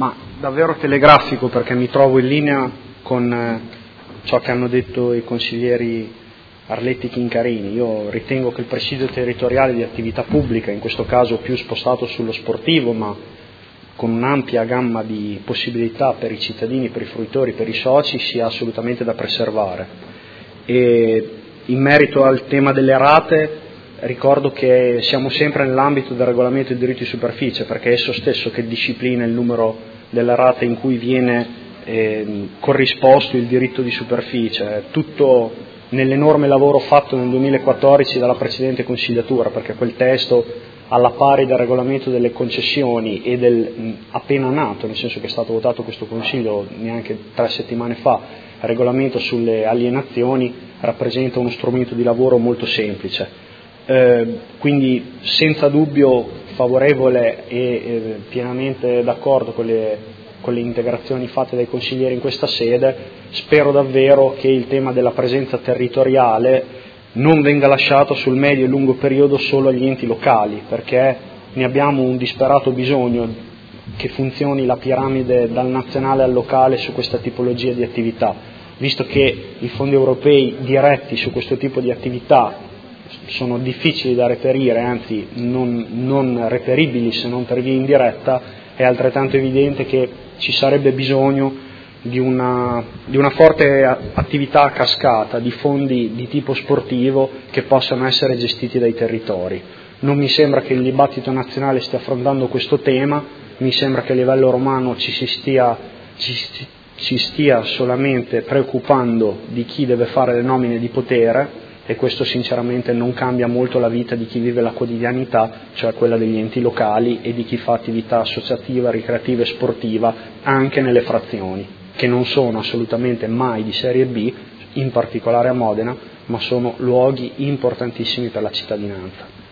Ma davvero telegrafico, perché mi trovo in linea con ciò che hanno detto i consiglieri Arletti e Chincarini. Io ritengo che il presidio territoriale di attività pubblica, in questo caso più spostato sullo sportivo, ma con un'ampia gamma di possibilità per i cittadini, per i fruitori, per i soci, sia assolutamente da preservare. E in merito al tema delle rate, ricordo che siamo sempre nell'ambito del regolamento di diritto di superficie, perché è esso stesso che disciplina il numero delle rate in cui viene corrisposto il diritto di superficie, tutto nell'enorme lavoro fatto nel 2014 dalla precedente consigliatura, perché quel testo, alla pari del regolamento delle concessioni e del appena nato, nel senso che è stato votato questo Consiglio neanche 3 settimane fa, il regolamento sulle alienazioni, rappresenta uno strumento di lavoro molto semplice. Quindi senza dubbio favorevole e pienamente d'accordo con le integrazioni fatte dai consiglieri in questa sede. Spero davvero che il tema della presenza territoriale non venga lasciato sul medio e lungo periodo solo agli enti locali, perché ne abbiamo un disperato bisogno che funzioni la piramide dal nazionale al locale su questa tipologia di attività, visto che i fondi europei diretti su questo tipo di attività sono difficili da reperire, anzi non reperibili se non per via indiretta. È altrettanto evidente che ci sarebbe bisogno di una forte attività a cascata di fondi di tipo sportivo che possano essere gestiti dai territori. Non mi sembra che il dibattito nazionale stia affrontando questo tema, mi sembra che a livello romano ci stia solamente preoccupando di chi deve fare le nomine di potere, e questo sinceramente non cambia molto la vita di chi vive la quotidianità, cioè quella degli enti locali e di chi fa attività associativa, ricreativa e sportiva anche nelle frazioni, che non sono assolutamente mai di serie B, in particolare a Modena, ma sono luoghi importantissimi per la cittadinanza.